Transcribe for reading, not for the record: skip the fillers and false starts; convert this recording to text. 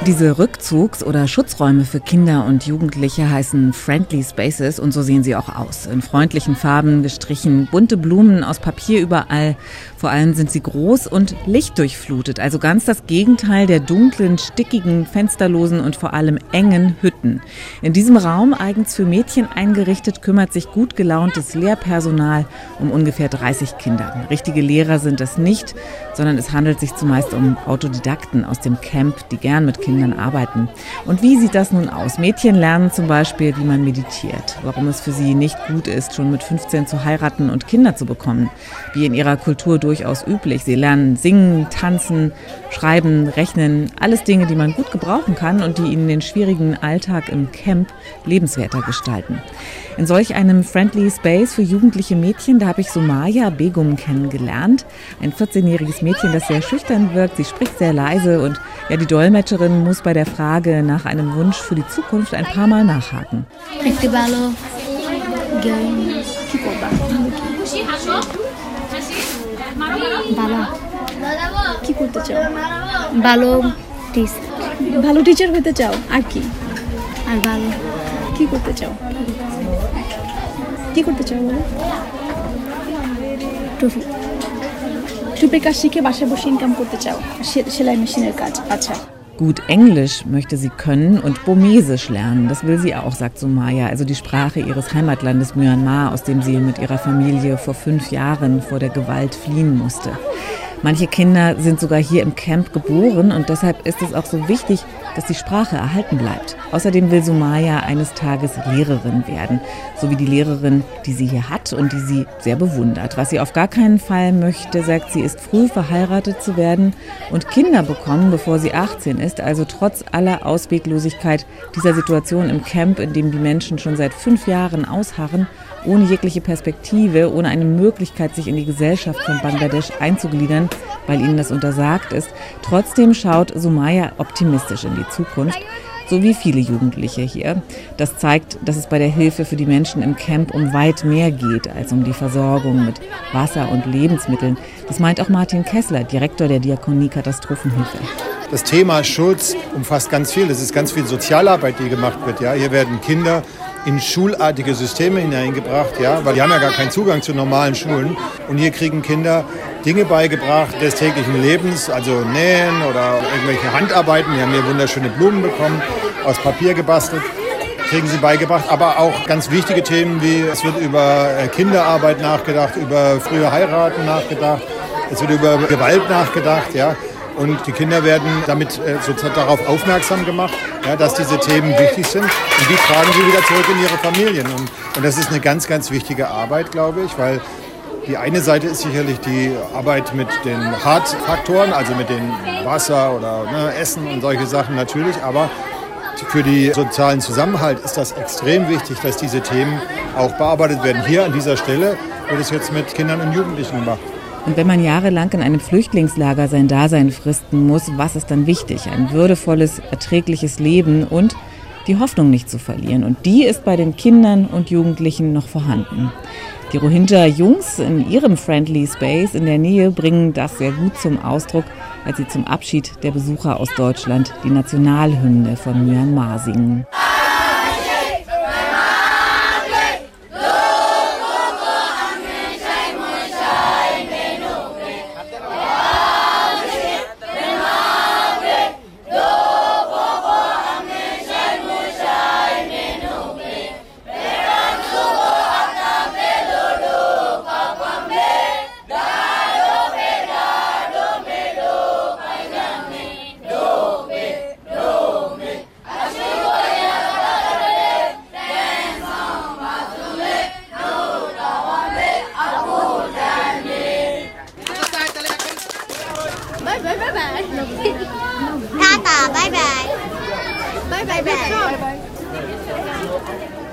Diese Rückzugs- oder Schutzräume für Kinder und Jugendliche heißen Friendly Spaces und so sehen sie auch aus. In freundlichen Farben gestrichen, bunte Blumen aus Papier überall. Vor allem sind sie groß und lichtdurchflutet, also ganz das Gegenteil der dunklen, stickigen, fensterlosen und vor allem engen Hütten. In diesem Raum, eigens für Mädchen eingerichtet, kümmert sich gut gelauntes Lehrpersonal um ungefähr 30 Kinder. Richtige Lehrer sind es nicht, sondern es handelt sich zumeist um Autodidakten aus dem Camp, die gern mit Kindern arbeiten. Und wie sieht das nun aus? Mädchen lernen zum Beispiel, wie man meditiert, warum es für sie nicht gut ist, schon mit 15 zu heiraten und Kinder zu bekommen. Wie in ihrer Kultur durchaus üblich. Sie lernen singen, tanzen, schreiben, rechnen, alles Dinge, die man gut gebrauchen kann und die ihnen den schwierigen Alltag im Camp lebenswerter gestalten. In solch einem Friendly Space für jugendliche Mädchen, da habe ich Sumaya Begum kennengelernt. Ein 14-jähriges Mädchen, das sehr schüchtern wirkt. Sie spricht sehr leise und ja, die Dolmetscherin muss bei der Frage nach einem Wunsch für die Zukunft ein paar Mal nachhaken. ভালো teacher হতে চাও আর কি আর ভালো কি করতে চাও টুপি কাজ শিখে বাসায় বসে ইনকাম করতে চাও সেলাই মেশিনের কাজ আচ্ছা Gut Englisch möchte sie können und Burmesisch lernen. Das will sie auch, sagt Sumaya, also die Sprache ihres Heimatlandes Myanmar, aus dem sie mit ihrer Familie vor 5 Jahren vor der Gewalt fliehen musste. Manche Kinder sind sogar hier im Camp geboren und deshalb ist es auch so wichtig, dass die Sprache erhalten bleibt. Außerdem will Sumaya eines Tages Lehrerin werden, so wie die Lehrerin, die sie hier hat und die sie sehr bewundert. Was sie auf gar keinen Fall möchte, sagt sie, ist früh verheiratet zu werden und Kinder bekommen, bevor sie 18 ist, also trotz aller Ausweglosigkeit dieser Situation im Camp, in dem die Menschen schon seit 5 Jahren ausharren, ohne jegliche Perspektive, ohne eine Möglichkeit, sich in die Gesellschaft von Bangladesch einzugliedern, weil ihnen das untersagt ist. Trotzdem schaut Sumaya optimistisch in die Zukunft, so wie viele Jugendliche hier. Das zeigt, dass es bei der Hilfe für die Menschen im Camp um weit mehr geht, als um die Versorgung mit Wasser und Lebensmitteln. Das meint auch Martin Kessler, Direktor der Diakonie Katastrophenhilfe. Das Thema Schutz umfasst ganz viel. Das ist ganz viel Sozialarbeit, die gemacht wird. Ja, hier werden Kinder in schulartige Systeme hineingebracht, ja, weil die haben ja gar keinen Zugang zu normalen Schulen. Und hier kriegen Kinder Dinge beigebracht des täglichen Lebens, also Nähen oder irgendwelche Handarbeiten. Wir haben hier wunderschöne Blumen bekommen, aus Papier gebastelt, kriegen sie beigebracht. Aber auch ganz wichtige Themen wie, es wird über Kinderarbeit nachgedacht, über frühe Heiraten nachgedacht, es wird über Gewalt nachgedacht, ja. Und die Kinder werden damit sozusagen darauf aufmerksam gemacht, ja, dass diese Themen wichtig sind. Und die tragen sie wieder zurück in ihre Familien. Und das ist eine ganz, ganz wichtige Arbeit, glaube ich, weil die eine Seite ist sicherlich die Arbeit mit den Hardfaktoren, also mit dem Wasser oder Essen und solche Sachen natürlich. Aber für den sozialen Zusammenhalt ist das extrem wichtig, dass diese Themen auch bearbeitet werden. Hier an dieser Stelle wird es jetzt mit Kindern und Jugendlichen gemacht. Und wenn man jahrelang in einem Flüchtlingslager sein Dasein fristen muss, was ist dann wichtig? Ein würdevolles, erträgliches Leben und die Hoffnung nicht zu verlieren. Und die ist bei den Kindern und Jugendlichen noch vorhanden. Die Rohingya-Jungs in ihrem Friendly Space in der Nähe bringen das sehr gut zum Ausdruck, als sie zum Abschied der Besucher aus Deutschland die Nationalhymne von Myanmar singen. Tata, bye bye. Bye bye.